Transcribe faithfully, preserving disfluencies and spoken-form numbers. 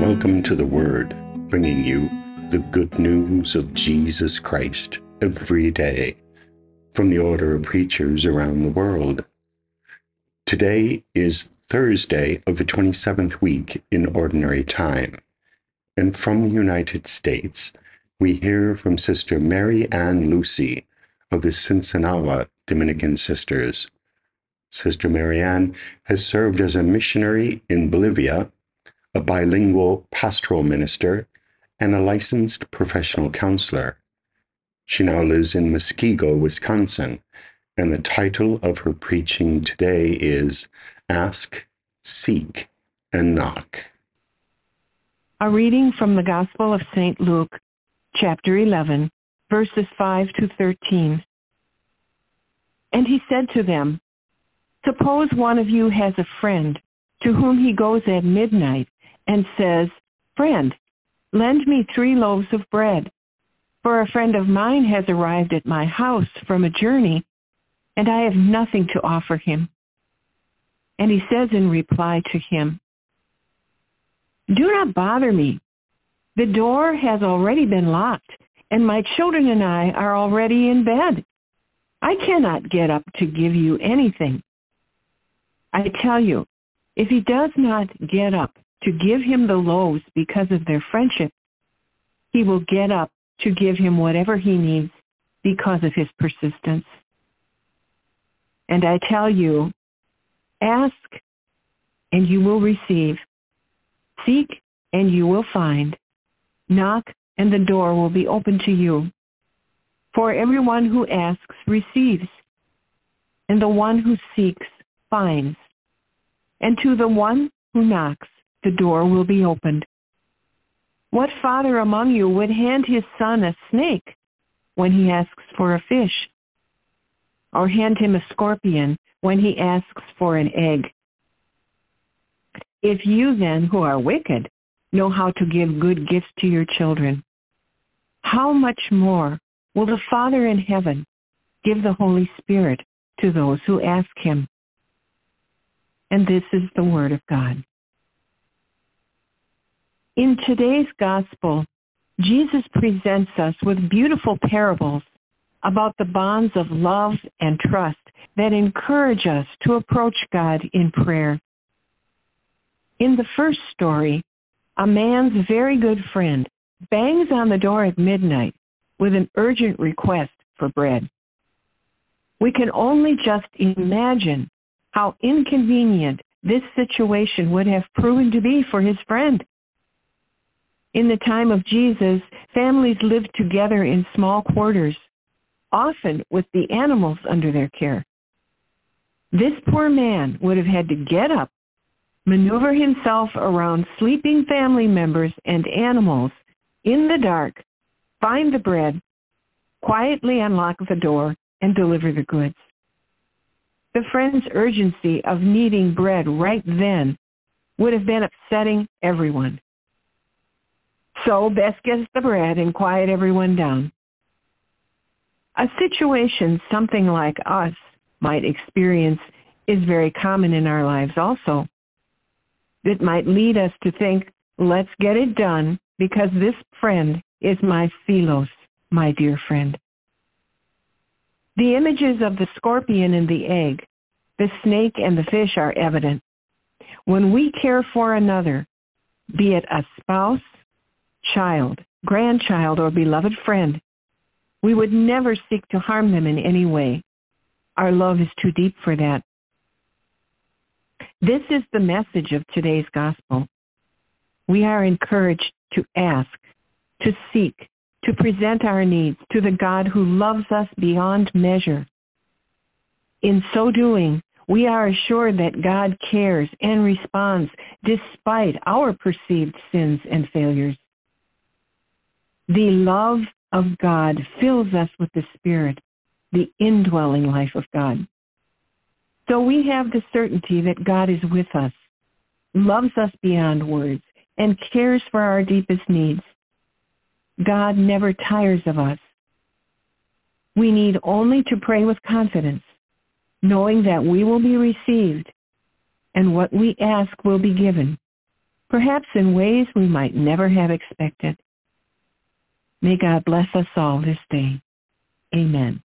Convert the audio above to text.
Welcome to The Word, bringing you the good news of Jesus Christ every day from the Order of Preachers around the world. Today is Thursday of the twenty-seventh week in Ordinary Time, and from the United States, we hear from Sister Mary Ann Lucy of the Sinsinawa Dominican Sisters. Sister Mary Ann has served as a missionary in Bolivia, a bilingual pastoral minister, and a licensed professional counselor. She now lives in Muskego, Wisconsin, and the title of her preaching today is Ask, Seek, and Knock. A reading from the Gospel of Saint Luke, chapter eleven, verses five to thirteen. And he said to them, "Suppose one of you has a friend to whom he goes at midnight and says, 'Friend, lend me three loaves of bread, for a friend of mine has arrived at my house from a journey, and I have nothing to offer him.' And he says in reply to him, 'Do not bother me. The door has already been locked, and my children and I are already in bed. I cannot get up to give you anything.' I tell you, if he does not get up to give him the loaves because of their friendship, he will get up to give him whatever he needs because of his persistence. And I tell you, ask, and you will receive. Seek, and you will find. Knock, and the door will be open to you. For everyone who asks receives, and the one who seeks finds. And to the one who knocks, the door will be opened. What father among you would hand his son a snake when he asks for a fish? Or hand him a scorpion when he asks for an egg? If you then, who are wicked, know how to give good gifts to your children, how much more will the Father in heaven give the Holy Spirit to those who ask him?" And this is the word of God. In today's gospel, Jesus presents us with beautiful parables about the bonds of love and trust that encourage us to approach God in prayer. In the first story, a man's very good friend bangs on the door at midnight with an urgent request for bread. We can only just imagine how inconvenient this situation would have proven to be for his friend. In the time of Jesus, families lived together in small quarters, often with the animals under their care. This poor man would have had to get up, maneuver himself around sleeping family members and animals in the dark, find the bread, quietly unlock the door, and deliver the goods. The friend's urgency of needing bread right then would have been upsetting everyone. So best get the bread and quiet everyone down. A situation something like us might experience is very common in our lives also. It might lead us to think, let's get it done because this friend is my philos, my dear friend. The images of the scorpion and the egg, the snake and the fish are evident. When we care for another, be it a spouse, child, grandchild, or beloved friend, we would never seek to harm them in any way. Our love is too deep for that. This is the message of today's gospel. We are encouraged to ask, to seek, to present our needs to the God who loves us beyond measure. In so doing, we are assured that God cares and responds despite our perceived sins and failures. The love of God fills us with the Spirit, the indwelling life of God. So we have the certainty that God is with us, loves us beyond words, and cares for our deepest needs. God never tires of us. We need only to pray with confidence, knowing that we will be received and what we ask will be given, perhaps in ways we might never have expected. May God bless us all this day. Amen.